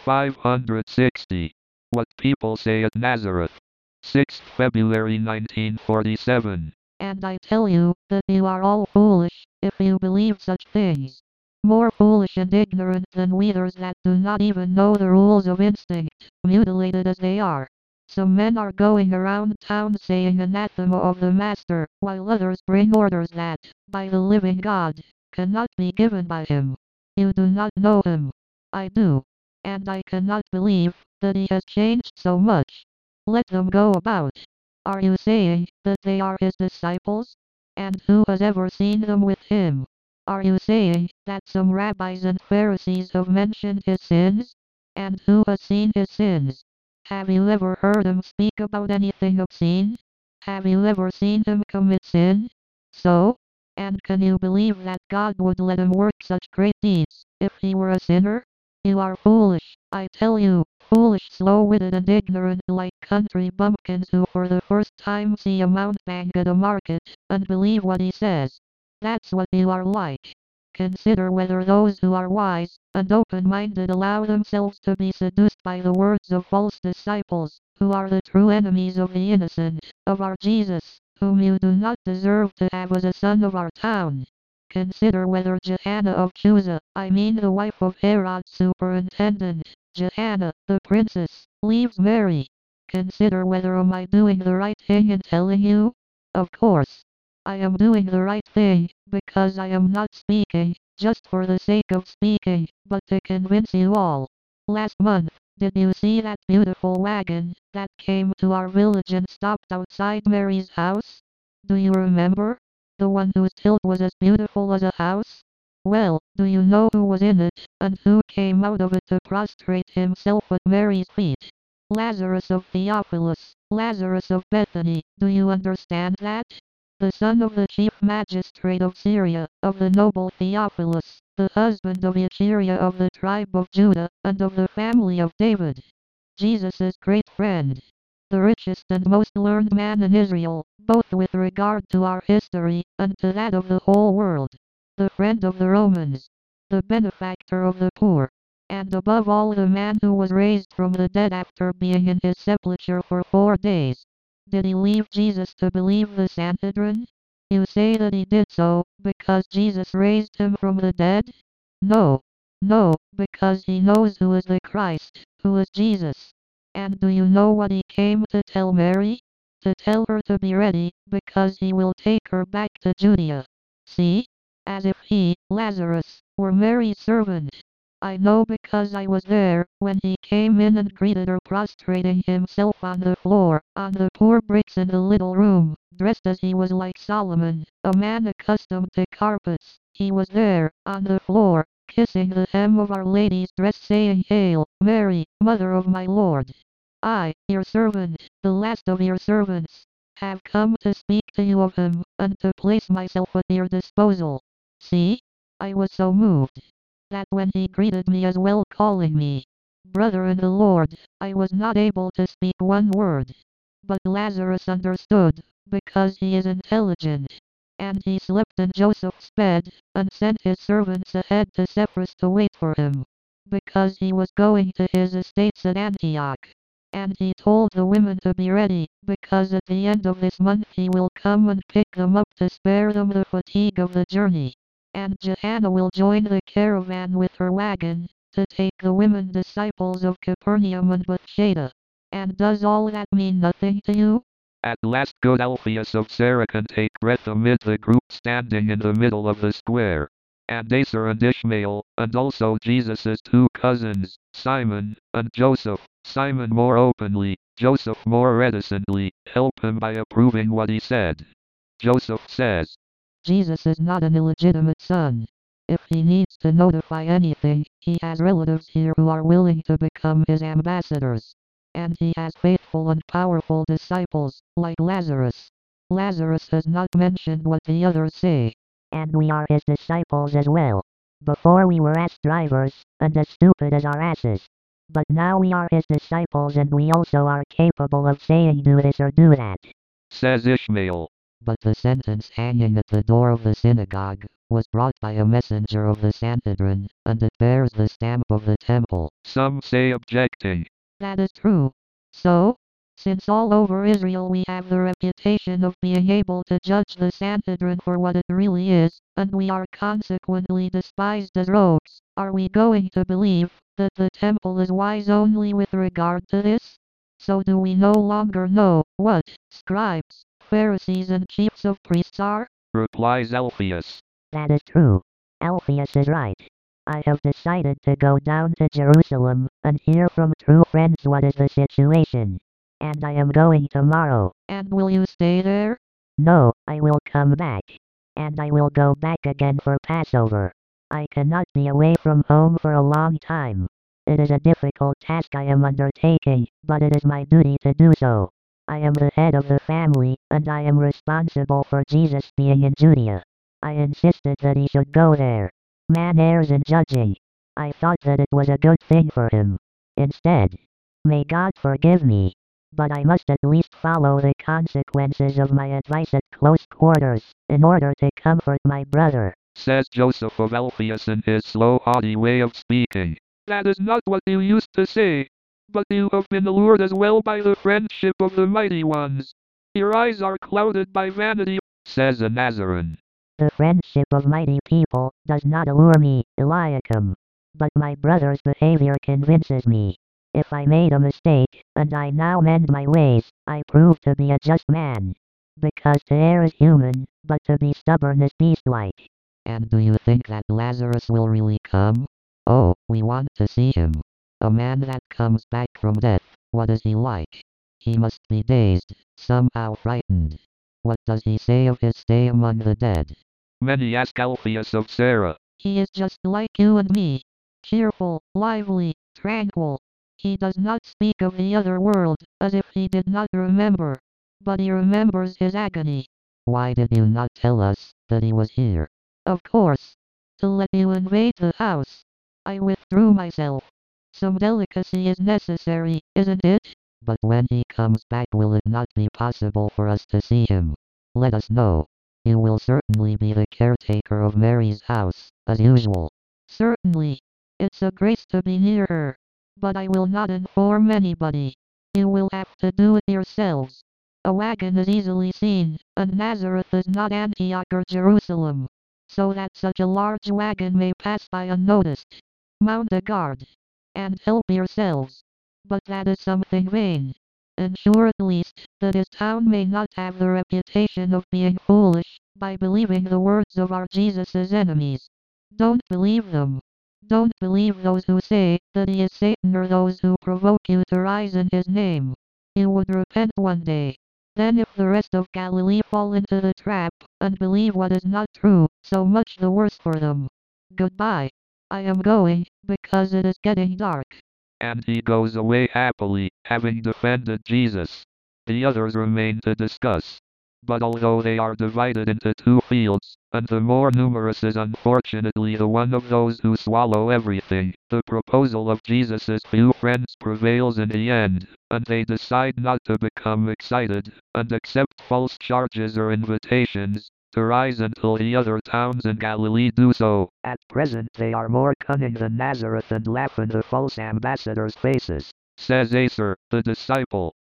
560. What People Say at Nazareth. 6th February 1947. And I tell you that you are all foolish, if you believe such things. More foolish and ignorant than weeders that do not even know the rules of instinct, mutilated as they are. Some men are going around town saying anathema of the Master, while others bring orders that, by the living God, cannot be given by him. You do not know him. I do. And I cannot believe that he has changed so much. Let them go about. Are you saying that they are his disciples? And who has ever seen them with him? Are you saying that some rabbis and Pharisees have mentioned his sins? And who has seen his sins? Have you ever heard him speak about anything obscene? Have you ever seen him commit sin? So? And can you believe that God would let him work such great deeds, if he were a sinner? You are foolish, I tell you, foolish, slow-witted and ignorant like country bumpkins who for the first time see a mountebank at a market, and believe what he says. That's what you are like. Consider whether those who are wise and open-minded allow themselves to be seduced by the words of false disciples, who are the true enemies of the innocent, of our Jesus, whom you do not deserve to have as a son of our town. Consider whether Johanna of Chuza, I mean the wife of Herod's superintendent, Johanna, the princess, leaves Mary. Consider whether am I doing the right thing in telling you? Of course. I am doing the right thing, because I am not speaking, just for the sake of speaking, but to convince you all. Last month, did you see that beautiful wagon, that came to our village and stopped outside Mary's house? Do you remember? The one whose tilt was as beautiful as a house? Well, do you know who was in it, and who came out of it to prostrate himself at Mary's feet? Lazarus of Theophilus, Lazarus of Bethany, do you understand that? The son of the chief magistrate of Syria, of the noble Theophilus, the husband of Echeria of the tribe of Judah, and of the family of David. Jesus' great friend. The richest and most learned man in Israel, both with regard to our history, and to that of the whole world. The friend of the Romans. The benefactor of the poor. And above all the man who was raised from the dead after being in his sepulchre for 4 days. Did he leave Jesus to believe the Sanhedrin? You say that he did so, because Jesus raised him from the dead? No. No, because he knows who is the Christ, who is Jesus. And do you know what he came to tell Mary? To tell her to be ready, because he will take her back to Judea. See? As if he, Lazarus, were Mary's servant. I know because I was there, when he came in and greeted her prostrating himself on the floor, on the poor bricks in the little room, dressed as he was like Solomon, a man accustomed to carpets. He was there, on the floor, kissing the hem of Our Lady's dress saying, "Hail, Mary, Mother of my Lord. I, your servant, the last of your servants, have come to speak to you of him, and to place myself at your disposal." See? I was so moved that when he greeted me as well calling me brother in the Lord, I was not able to speak one word. But Lazarus understood, because he is intelligent. And he slept in Joseph's bed, and sent his servants ahead to Cephas to wait for him, because he was going to his estates at Antioch. And he told the women to be ready, because at the end of this month he will come and pick them up to spare them the fatigue of the journey. And Johanna will join the caravan with her wagon, to take the women disciples of Capernaum and Bethsaida. And does all that mean nothing to you? At last good Alphaeus of Sarah can take breath amid the group standing in the middle of the square. And Aser and Ishmael, and also Jesus' 2 cousins, Simon and Joseph, Simon more openly, Joseph more reticently, help him by approving what he said. Joseph says, Jesus is not an illegitimate son. If he needs to notify anything, he has relatives here who are willing to become his ambassadors. And he has faithful and powerful disciples, like Lazarus. Lazarus has not mentioned what the others say. And we are his disciples as well. Before we were ass drivers, and as stupid as our asses. But now we are his disciples and we also are capable of saying do this or do that. says Ishmael. But the sentence hanging at the door of the synagogue was brought by a messenger of the Sanhedrin, and it bears the stamp of the temple. Some say objecting. That is true. So, since all over Israel we have the reputation of being able to judge the Sanhedrin for what it really is, and we are consequently despised as rogues, are we going to believe that the temple is wise only with regard to this? So do we no longer know what scribes, Pharisees and chiefs of priests are? Replies Alphaeus. That is true. Alphaeus is right. I have decided to go down to Jerusalem and hear from true friends what is the situation. And I am going tomorrow. And will you stay there? No, I will come back. And I will go back again for Passover. I cannot be away from home for a long time. It is a difficult task I am undertaking, but it is my duty to do so. I am the head of the family, and I am responsible for Jesus being in Judea. I insisted that he should go there. Man errs in judging. I thought that it was a good thing for him. Instead, may God forgive me. But I must at least follow the consequences of my advice at close quarters, in order to comfort my brother. Says Joseph of Alphaeus in his slow, haughty way of speaking. That is not what you used to say. But you have been allured as well by the friendship of the mighty ones. Your eyes are clouded by vanity, says a Nazarene. The friendship of mighty people does not allure me, Eliakim. But my brother's behavior convinces me. If I made a mistake, and I now mend my ways, I prove to be a just man. Because to err is human, but to be stubborn is beast-like. And do you think that Lazarus will really come? Oh, we want to see him. A man that comes back from death, what is he like? He must be dazed, somehow frightened. What does he say of his stay among the dead? Many ask Alphaeus of Sarah. He is just like you and me. Cheerful, lively, tranquil. He does not speak of the other world, as if he did not remember. But he remembers his agony. Why did you not tell us that he was here? Of course. To let you invade the house. I withdrew myself. Some delicacy is necessary, isn't it? But when he comes back, will it not be possible for us to see him? Let us know. You will certainly be the caretaker of Mary's house, as usual. Certainly. It's a grace to be near her. But I will not inform anybody. You will have to do it yourselves. A wagon is easily seen, and Nazareth is not Antioch or Jerusalem. So that such a large wagon may pass by unnoticed. Mount a guard. And help yourselves. But that is something vain. Ensure at least that his town may not have the reputation of being foolish, by believing the words of our Jesus' enemies. Don't believe them. Don't believe those who say that he is Satan or those who provoke you to rise in his name. You would repent one day. Then if the rest of Galilee fall into the trap, and believe what is not true, so much the worse for them. Goodbye. I am going, because it is getting dark. And he goes away happily, having defended Jesus. The others remain to discuss. But although they are divided into two fields, and the more numerous is unfortunately the one of those who swallow everything, the proposal of Jesus' few friends prevails in the end, and they decide not to become excited, and accept false charges or invitations, to rise until the other towns in Galilee do so. At present they are more cunning than Nazareth and laugh in the false ambassadors' faces, says Acer, the disciple.